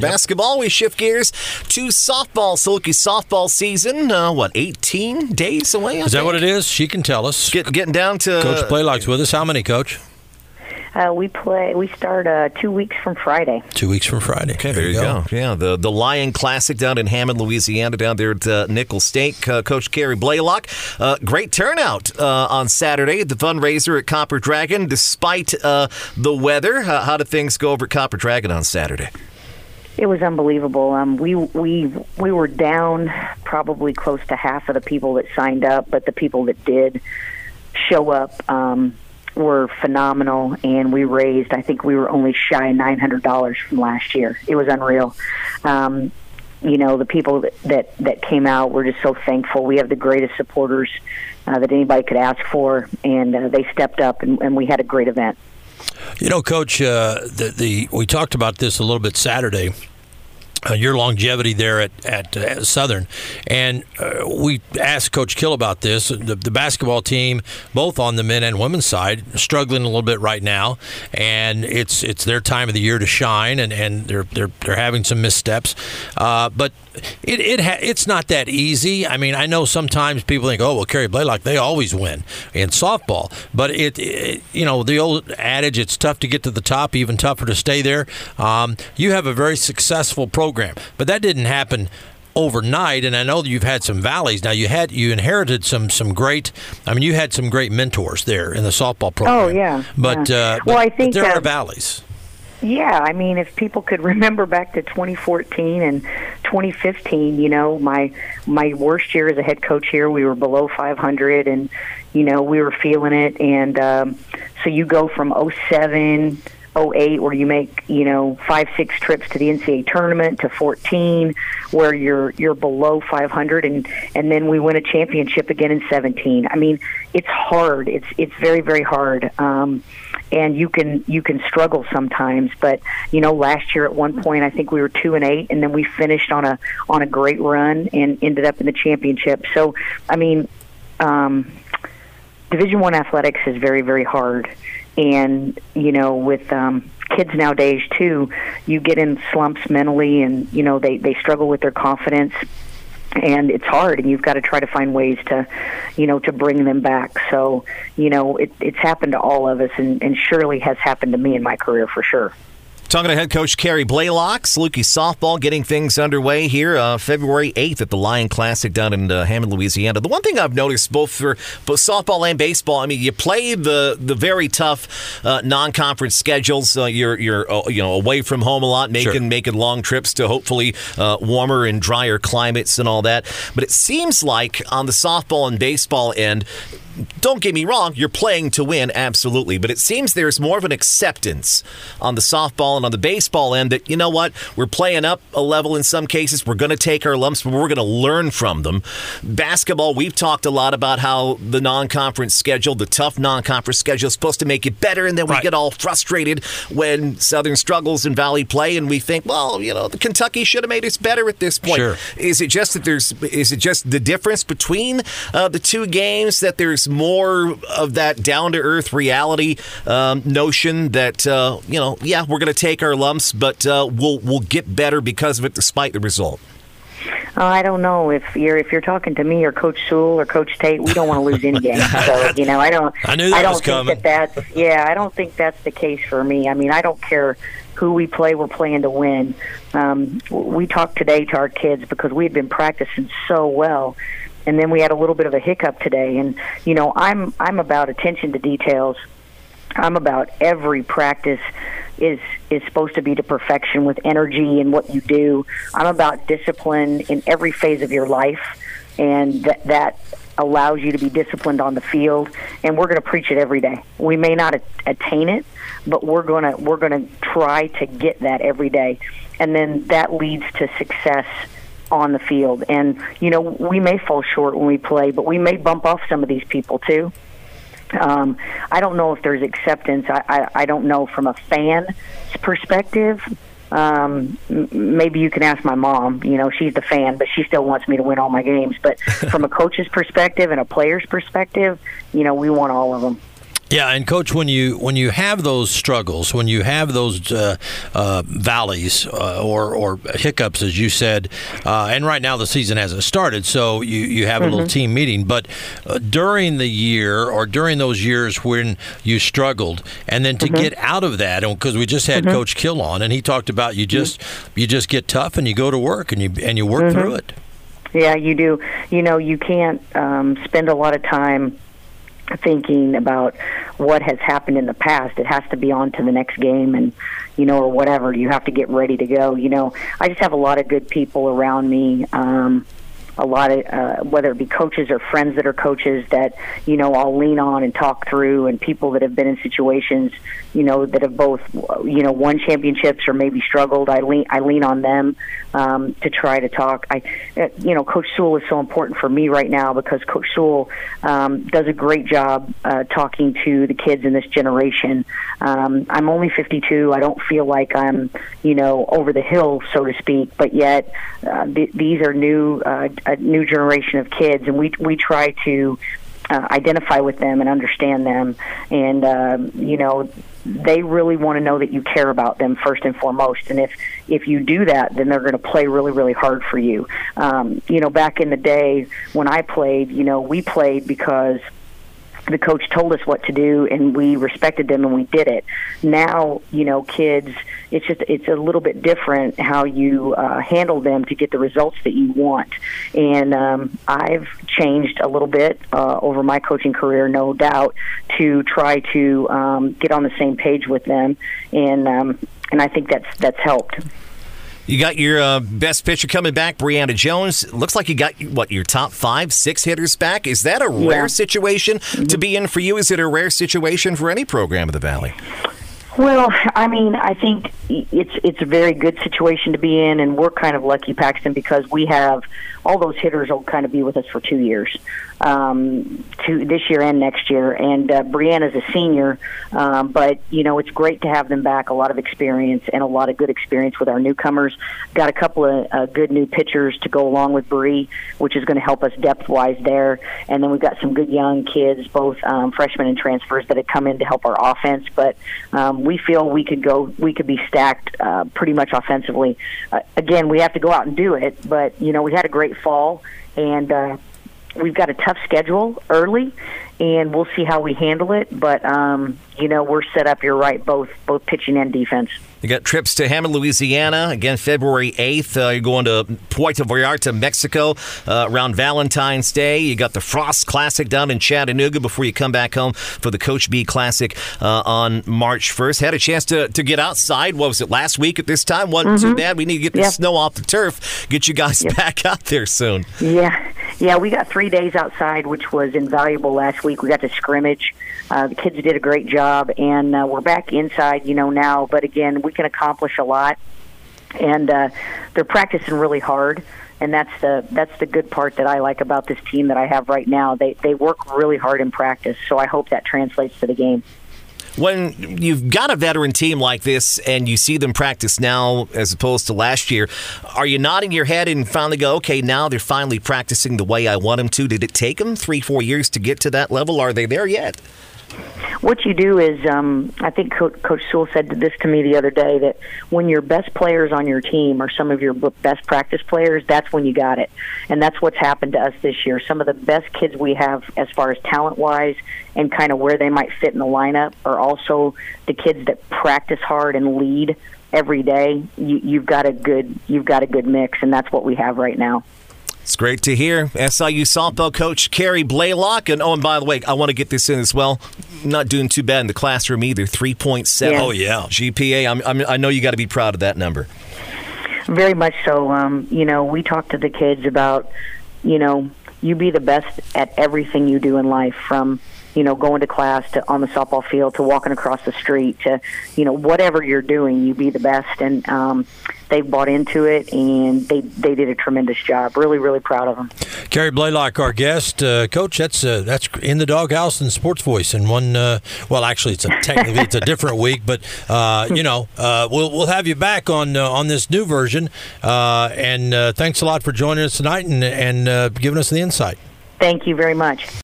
basketball, we shift gears to softball. Saluki softball season, 18 days away? Is that what it is? She can tell us. Getting down to... Coach Blaylock's with us. How many, Coach? We start 2 weeks from Friday. 2 weeks from Friday. Okay, there you go. Yeah, the Lion Classic down in Hammond, Louisiana, down there at Nicholls State. Coach Carrie Blaylock, great turnout on Saturday, the fundraiser at Copper Dragon, despite the weather. How did things go over at Copper Dragon on Saturday? It was unbelievable. We were down probably close to half of the people that signed up, but the people that did show up were phenomenal, and we raised, I think we were only shy of $900 from last year. It was unreal. The people that came out, we're just so thankful. We have the greatest supporters that anybody could ask for, and they stepped up, and we had a great event. Coach, we talked about this a little bit Saturday. Your longevity there at Southern. And we asked Coach Kill about this. The basketball team, both on the men and women's side, struggling a little bit right now. And it's their time of the year to shine, and they're having some missteps. But it's not that easy. I mean, I know sometimes people think, oh, well, Carrie Blaylock, they always win in softball. But the old adage, it's tough to get to the top, even tougher to stay there. You have a very successful program, but that didn't happen overnight, and I know that you've had some valleys. Now you inherited some great. I mean, you had some great mentors there in the softball program. Oh yeah, but I think there are valleys. Yeah, I mean, if people could remember back to 2014 and 2015, my worst year as a head coach here, we were below 500, and we were feeling it, and so you go from 07. 08, where you make 5-6 trips to the NCAA tournament, to 14 where you're below 500, and then we win a championship again in 17. I mean, it's hard. It's very, very hard. And you can struggle sometimes, but last year at one point I think we were 2-8, and then we finished on a great run and ended up in the championship. So I mean, Division I athletics is very, very hard. And, with kids nowadays, too, you get in slumps mentally, and, they struggle with their confidence. And it's hard, and you've got to try to find ways to, to bring them back. So, it's happened to all of us, and surely has happened to me in my career for sure. Talking to head coach Carrie Blaylock, Saluki softball getting things underway here February 8th at the Lion Classic down in Hammond, Louisiana. The one thing I've noticed both softball and baseball, I mean, you play the very tough non-conference schedules. You're away from home a lot, making long trips to hopefully warmer and drier climates and all that. But it seems like on the softball and baseball end, don't get me wrong, you're playing to win, absolutely. But it seems there's more of an acceptance on the softball and on the baseball end that, we're playing up a level in some cases. We're going to take our lumps, but we're going to learn from them. Basketball, we've talked a lot about how the non-conference schedule, the tough non-conference schedule, is supposed to make it better, and then we get all frustrated when Southern struggles in Valley play, and we think, well, the Kentucky should have made us better at this point. Sure. Is it just the difference between the two games, that there's more of that down-to-earth reality notion that we're going to take our lumps, but we'll get better because of it despite the result? I don't know if you're talking to me or Coach Sewell or Coach Tate. We don't want to lose any game. So I don't. I knew that was coming. I don't think that's the case for me. I mean, I don't care who we play. We're playing to win. We talked today to our kids because we had been practicing so well. And then we had a little bit of a hiccup today, and I'm about attention to details. I'm about every practice is supposed to be to perfection with energy in what you do. I'm about discipline in every phase of your life, and that allows you to be disciplined on the field. And we're going to preach it every day. We may not attain it, but we're going to try to get that every day, and then that leads to success on the field. And we may fall short when we play, but we may bump off some of these people too. I don't know if there's acceptance. I don't know from a fan's perspective. Maybe you can ask my mom. She's the fan, but she still wants me to win all my games. But from a coach's perspective and a player's perspective, we want all of them. Yeah, and Coach, when you have those struggles, when you have those valleys or hiccups, as you said, and right now the season hasn't started, so you have a little team meeting. But during the year or during those years when you struggled, and then to get out of that, because we just had Coach Kill on, and he talked about you just get tough and you go to work and you work through it. Yeah, you do. You can't spend a lot of time thinking about what has happened in the past. It has to be on to the next game and, or whatever. You have to get ready to go. I just have a lot of good people around me, a lot of, whether it be coaches or friends that are coaches that, I'll lean on and talk through, and people that have been in situations, that have both, won championships or maybe struggled. I lean on them to try to talk. Coach Sewell is so important for me right now because Coach Sewell does a great job talking to the kids in this generation. I'm only 52. I don't feel like I'm, over the hill, so to speak, but yet these are a new generation of kids, and we try to identify with them and understand them, and they really want to know that you care about them first and foremost. And if you do that, then they're going to play really, really hard for you. Back in the day when I played, we played because the coach told us what to do, and we respected them and we did it. Now, kids, it's a little bit different how you handle them to get the results that you want. And I've changed a little bit over my coaching career, no doubt, to try to get on the same page with them, and I think that's helped. You got your best pitcher coming back, Brianna Jones. Looks like you got, your top 5, 6 hitters back. Is that a rare situation to be in for you? Is it a rare situation for any program in the Valley? Well, I think it's a very good situation to be in, and we're kind of lucky, Paxton, because we have all those hitters will kind of be with us for 2 years, this year and next year. And Brianna's a senior, but it's great to have them back. A lot of experience and a lot of good experience with our newcomers. Got a couple of good new pitchers to go along with Bree, which is going to help us depth-wise there. And then we've got some good young kids, both freshmen and transfers, that have come in to help our offense. But we feel we could be stacked pretty much offensively. Again, we have to go out and do it, but we had a great fall, and we've got a tough schedule early, and we'll see how we handle it. But we're set up. You're right, both pitching and defense. You got trips to Hammond, Louisiana, again, February 8th. You're going to Puerto Vallarta, Mexico, around Valentine's Day. You got the Frost Classic down in Chattanooga before you come back home for the Coach B Classic on March 1st. Had a chance to get outside. What was it, last week at this time? Wasn't too bad. We need to get the snow off the turf, get you guys back out there soon. Yeah, we got 3 days outside, which was invaluable last week. We got to scrimmage. The kids did a great job, and we're back inside, now. But again, we can accomplish a lot, and they're practicing really hard, and that's the good part that I like about this team that I have right now. They work really hard in practice, so I hope that translates to the game. When you've got a veteran team like this and you see them practice now as opposed to last year, are you nodding your head and finally go, okay, now they're finally practicing the way I want them to? Did it take them 3-4 years to get to that level? Are they there yet? What you do is, I think Coach Sewell said this to me the other day, that when your best players on your team are some of your best practice players, that's when you got it. And that's what's happened to us this year. Some of the best kids we have as far as talent-wise and kind of where they might fit in the lineup are also the kids that practice hard and lead every day. You've got a good mix, and that's what we have right now. It's great to hear. SIU softball coach Carrie Blaylock. And by the way, I want to get this in as well. Not doing too bad in the classroom either. 3.7. Yeah. Oh, yeah. GPA. I know you got to be proud of that number. Very much so. We talk to the kids about, you be the best at everything you do in life, from going to class to on the softball field to walking across the street to, whatever you're doing, you be the best. And they've bought into it, and they did a tremendous job. Really, really proud of them. Carrie Blaylock, our guest. Coach, that's In the Doghouse and Sports Voice. And one, actually, technically it's a different week, but, we'll have you back on this new version. And thanks a lot for joining us tonight and giving us the insight. Thank you very much.